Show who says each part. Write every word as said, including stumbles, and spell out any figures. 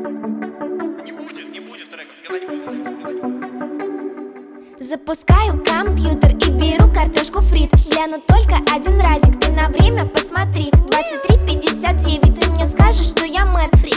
Speaker 1: Не будет, не будет трека, никогда не будет.
Speaker 2: Запускаю компьютер и беру картошку фри. Гляну только один разик, ты на время посмотри. Двадцать три пятьдесят девять, ты мне скажешь, что я мэр.